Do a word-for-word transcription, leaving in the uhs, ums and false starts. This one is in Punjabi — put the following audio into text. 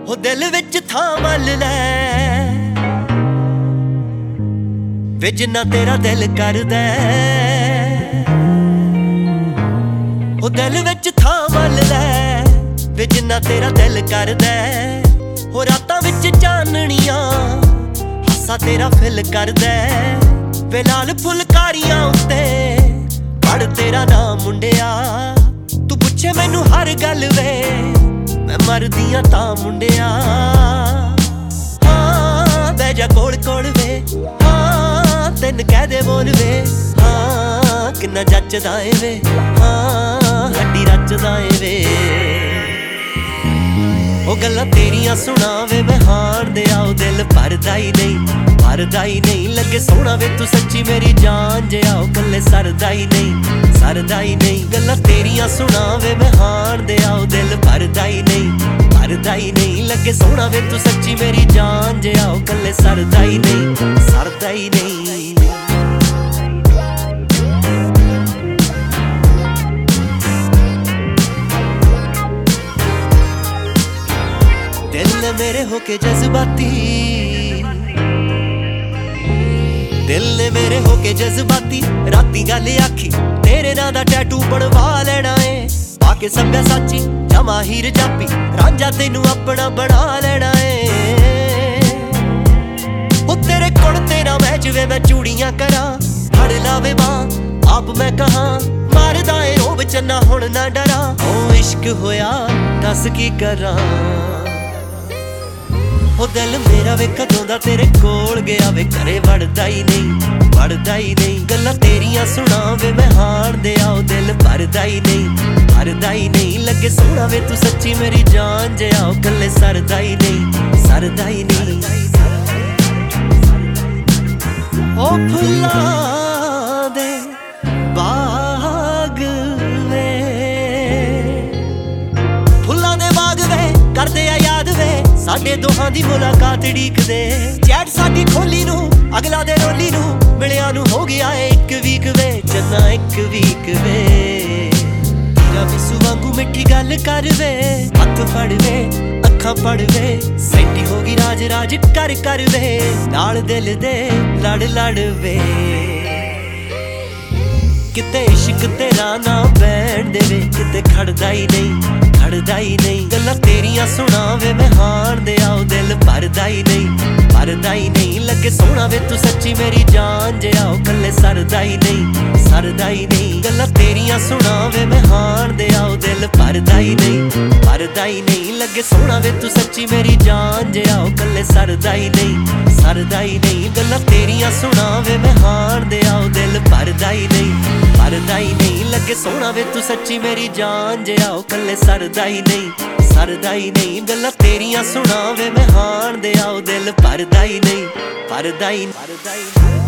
ਉਹ ਦਿਲ ਵਿੱਚ ਥਾਂ ਮੱਲ ਲੈ ਵੇ ਜਿੰਨਾ ਤੇਰਾ ਦਿਲ ਕਰਦਾ। ਉਹ ਦਿਲ ਵਿੱਚ ਥਾਂ ਮੱਲ ਲੈ ਵੇ ਜਿੰਨਾ ਤੇਰਾ ਦਿਲ ਕਰਦਾ। ਉਹ ਰਾਤਾਂ ਵਿੱਚ ਚਾਨਣੀਆਂ ਹਾਸਾ ਤੇਰਾ ਫਿਲ ਕਰਦਾ। ਵੇ ਲਾਲ ਫੁਲਕਾਰੀਆਂ ਉੱਤੇ ਪੜ ਤੇਰਾ ਨਾਮ ਮੁੰਡਿਆ। ਤੂੰ ਪੁੱਛੇ ਮੈਨੂੰ ਹਰ ਗੱਲ ਵੇ ਮੈਂ ਮਰਦੀਆਂ ਤਾਂ ਮੁੰਡਿਆ। ਹਾਂ ਬਹਿ ਜਾ ਕੋਲ ਕੋਲ ਵੇ ਹਾਂ ਤੈਨੂੰ ਕਹਿ ਦੇ ਬੋਲ ਵੇ ਹਾਂ ਕਿੰਨਾ ਜੱਚਦਾ ਏ ਵੇ ਹਾਂ ਹੱਡੀ ਰਚਦਾ ਏ ਵੇ। ਉਹ ਗੱਲਾਂ ਤੇਰੀਆਂ ਸੁਣਾਵੇ ਮੈਂ ਹਾਣ ਦੇ ਆਉ ਦਿਲ ਭਰਦਾ ਹੀ ਨਹੀਂ ਭਰਦਾ ਹੀ ਨਹੀਂ। ਲੱਗੇ ਸੋਹਣਾ ਵੇ ਤੂੰ ਸੱਚੀ ਮੇਰੀ ਜਾਨ ਜੇ ਆਉ ਕੱਲੇ ਸਰਦਾ ਹੀ ਨਹੀਂ ਸਰਦਾ ਹੀ ਨਹੀਂ। ਗੱਲਾਂ ਤੇਰੀਆਂ ਸੁਣਾਵੇ ਮੈਂ ਹਾਣ ਦੇ ਆਉ ਦਿਲ ਭਰਦਾ ਹੀ ਨਹੀਂ ਭਰਦਾ ਹੀ ਨਹੀਂ। ਲੱਗੇ ਸੋਹਣਾ ਵੇ ਤੂੰ ਸੱਚੀ ਮੇਰੀ ਜਾਨ ਜੇ ਆਉ ਕੱਲੇ ਸਰਦਾ ਹੀ ਨਹੀਂ ਸਰਦਾ ਹੀ ਨਹੀਂ। दिल ने मेरे होके जज्बाती दिल ने मेरे होके जज्बाती राती गल आखी तेरे नां दा टैटू बनवा लेना है। पाके सभ्या साची जमा हीर जापी रांझा तेनू अपना बना लेना है। ओ तेरे कोल तेरा मैं जिवें मैं चूड़ियां करा फड़ लावे मां आप मैं कहां मारदा ए रोब चन्ना हुण ना डरा। ओ इश्क होया दस की करा। ਉਹ ਦਿਲ ਮੇਰਾ ਵੇ ਕਦੋਂ ਦਾ ਤੇਰੇ ਕੋਲ ਗਿਆ ਵੇ ਘਰੇ ਵੜਦਾ ਹੀ ਨਹੀਂ ਵੜਦਾ ਹੀ ਨਹੀਂ। ਗੱਲਾਂ ਤੇਰੀਆਂ ਸੁਣਾਵੇ ਮੈਂ ਹਾਣ ਦੇ ਆਉ ਦਿਲ ਭਰਦਾ ਹੀ ਨਹੀਂ ਭਰਦਾ ਹੀ ਨਹੀਂ। ਲੱਗੇ ਸੋਹਣਾ ਵੇ ਤੂੰ ਸੱਚੀ ਮੇਰੀ ਜਾਨ ਜੇ ਆਉ ਕੱਲੇ ਸਰਦਾ ਹੀ ਨਹੀਂ ਸਰਦਾ ਹੀ ਨਹੀਂ। ਉਹ ਫੁੱਲਾਂ ਦੇ ਬਾਗ ਵੇ ਫੁੱਲਾਂ ਦੇ ਬਾਗ ਵੇ ਕਰਦੇ ਆ ਯਾਦ ਵੇ ਸਾਡੇ ਦੋਹਾਂ ਦੀ ਮੁਲਾਕਾਤ ਢੀਕਦੇ। ਚੈਟ ਸਾਡੀ ਖੋਲੀ ਨੂੰ ਅਗਲਾ ਦੇ ਰੋਲੀ ਨੂੰ ਮਿਲਿਆ ਨੂੰ ਹੋ ਗਿਆ ਏ ਇੱਕ ਵੀਕ ਵੇ ਜੰਨਾ ਇੱਕ ਵੀਕ ਵੇ। ਬਿਸੂ ਵਾਂਗੂ ਮਿੱਠੀ ਗੱਲ ਕਰ ਵੇ ਹੱਥ ਫੜ ਵੇ ਅੱਖਾਂ ਪੜ ਵੇ ਸੈਂਟੀ ਹੋ ਗਈ ਰਾਜ ਰਾਜ ਕਰ ਕਰ ਵੇ ਨਾਲ ਦਿਲ ਦੇ ਲੜ ਲੜ ਵੇ। ਕਿਤੇ ਇਸ਼ਕ ਤੇਰਾ ਨਾ ਬੈਣ ਦੇਵੇ ਕਿਤੇ ਖੜਦਾ ਹੀ ਨਹੀਂ ਖੜਦਾ ਹੀ ਨਹੀਂ। ਗੱਲਾਂ ਤੇਰੀਆਂ ਸੁਣਾਵੇ ਮੈਂ ਹਾਣ ਦੇ ਆਉ ਦਿਲ ਭਰਦਾ ਹੀ ਨਹੀਂ ਭਰਦਾ ਹੀ ਨਹੀਂ। ਲੱਗੇ ਸੋਹਣਾ ਵੇ ਤੂੰ ਸੱਚੀ ਮੇਰੀ ਜਾਨ ਜੇ ਆਉ ਕੱਲੇ ਸਰਦਾ ਹੀ ਨਹੀਂ ਸਰਦਾ ਹੀ ਨਹੀਂ। ਗੱਲਾਂ ਤੇਰੀਆਂ ਸੁਣਾਵੇ ਮੈਂ ਹਾਣ ਦੇ ਆਉ ਦਿਲ ਭਰਦਾ ਹੀ ਨਹੀਂ ਭਰਦਾ ਹੀ ਨਹੀਂ। ਲੱਗੇ ਸੋਹਣਾ ਵੇ ਤੂੰ ਸੱਚੀ ਮੇਰੀ ਜਾਨ ਜੇ ਆਉ ਕੱਲੇ ਸਰਦਾ ਹੀ ਨਹੀਂ ਸਰਦਾ ਹੀ ਨਹੀਂ। ਗੱਲਾਂ ਤੇਰੀਆਂ ਸੁਣਾਵੇ ਮੈਂ ਹਾਣ ਦੇ ਆਉ ਦਿਲ ਭਰਦਾ ਹੀ ਨਹੀਂ ਭਰਦਾ ਹੀ ਨਹੀਂ। ਲੱਗੇ ਸੋਹਣਾ ਵੇ ਤੂੰ ਸੱਚੀ ਮੇਰੀ ਜਾਨ ਜੇ ਆਉ ਕੱਲੇ ਸਰਦਾ ਹੀ ਨਹੀਂ ਸਰਦਾ ਹੀ ਨਹੀਂ। ਗੱਲਾਂ ਤੇਰੀਆਂ ਸੁਣਾਵੇ ਮੈਂ ਹਾਣ ਦੇ ਆਉ ਦਿਲ ਭਰਦਾ ਹੀ ਨਹੀਂ ਭਰਦਾ ਹੀ ਭਰਦਾ ਹੀ।